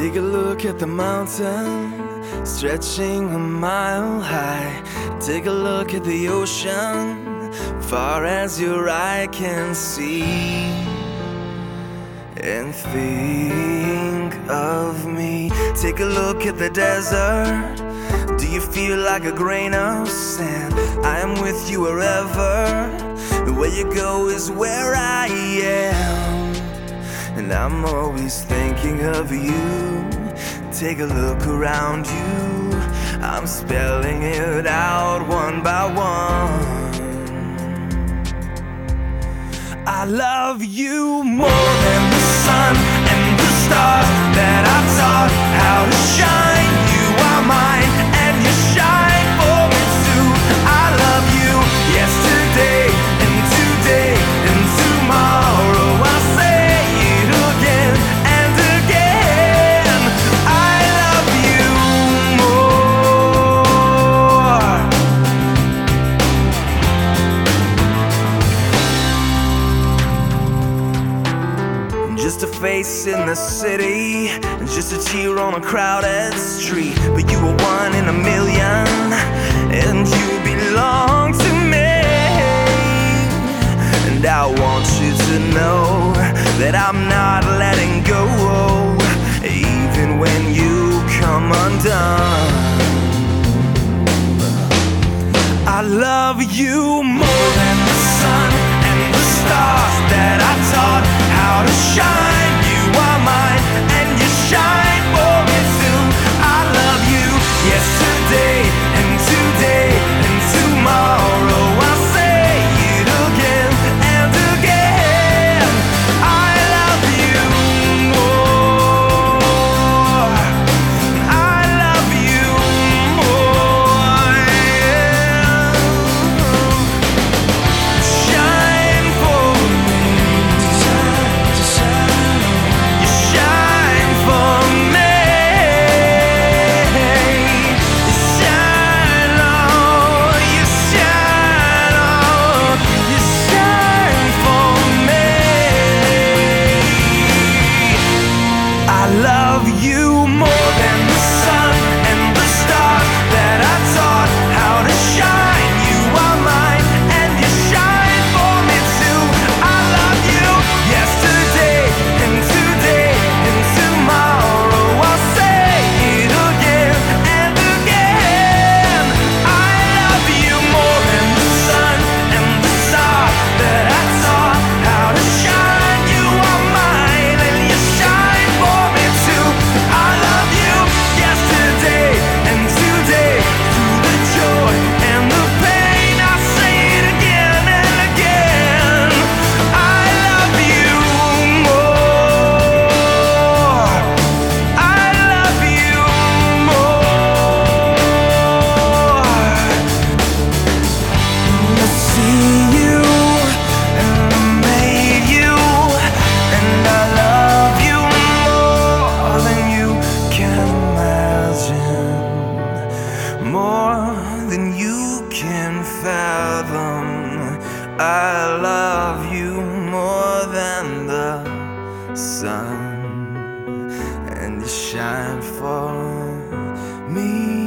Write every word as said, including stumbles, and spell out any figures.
Take a look at the mountain, stretching a mile high. Take a look at the ocean, far as your eye can see. And think of me. Take a look at the desert. Do you feel like a grain of sand? I am with you wherever. Where you go is where I am. And I'm always thinking of you. Take a look around you. I'm spelling it out one by one. I love you more than the sun and the stars that I taught how to shine. You are mine and you shine for me too. I love you yesterday and today and tomorrow. I'll say it again and again. I love you more. Just a face in the city, just a tear on a crowded street. But you are one in a million, and you belong to me. And I want you to know that I'm not letting go, even when you come undone. I love you more than the sun and the stars that I taught how to shine. You are mine and you shine for me too. I love you yesterday and today and tomorrow. I'll say it again and again. I love you more. I love you more, yeah. Shine for me. You shine for me. You shine, oh, you shine, oh, you shine for me. I love you more than the sun and the stars that I taught how to shine. You are mine and you shine for me too. I love you yesterday and today and tomorrow. I'll say it again and again. I love you more than the sun and the stars that I taught how to shine. You are mine and you shine for me too. I love you yesterday and today, through the joy and the pain. I say it again and again. I love you more. I love you more. I see you and I made you, and I love you more than you can imagine, more than you can fathom. I love you more than the sun, and you shine for me.